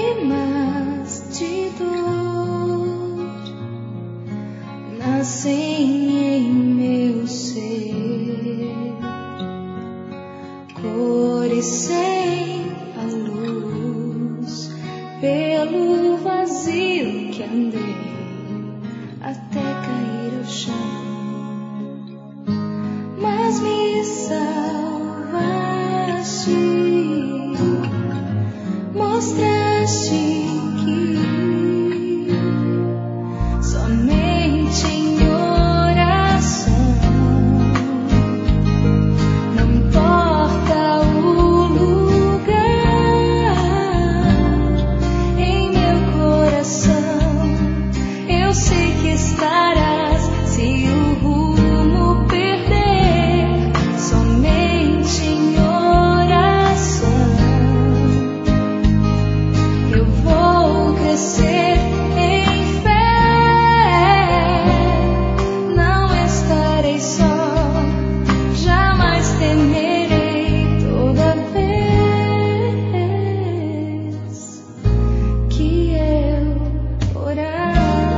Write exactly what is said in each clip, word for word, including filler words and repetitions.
lágrimas de dor nascem em meu ser, cores sem a luz, pelo vazio que andei até cair ao chão. Mas me salvaste, mostraste que somente em oração, não importa o lugar em meu coração, eu sei que estarás. Se o rumo perder, somente em oração eu vou crescer em fé. Não estarei só, jamais temerei toda vez que eu orar.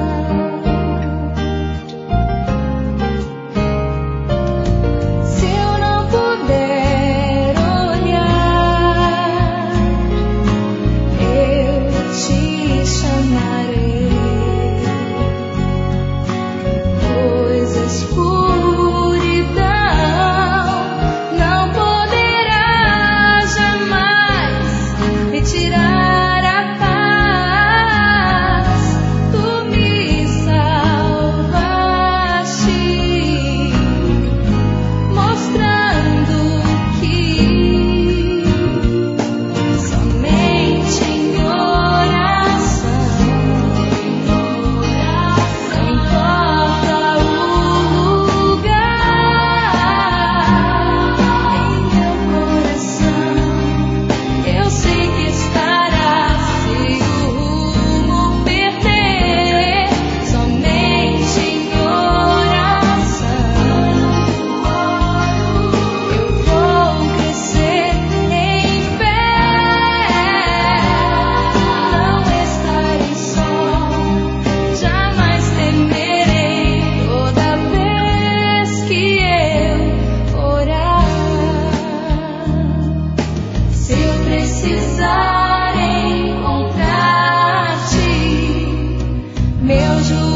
Se eu não puder olhar, eu te chamarei, pois a escuridão não poderá jamais me tirar a paz. Tu me salvaste, mostrando que somente em oração, não importa o lugar em meu coração, eu sei que estarás. Se o rumo perder, somente em oração eu vou crescer em fé. Não estarei só, jamais temerei toda vez que eu orar. Se eu precisar encontrar-te, meu juízo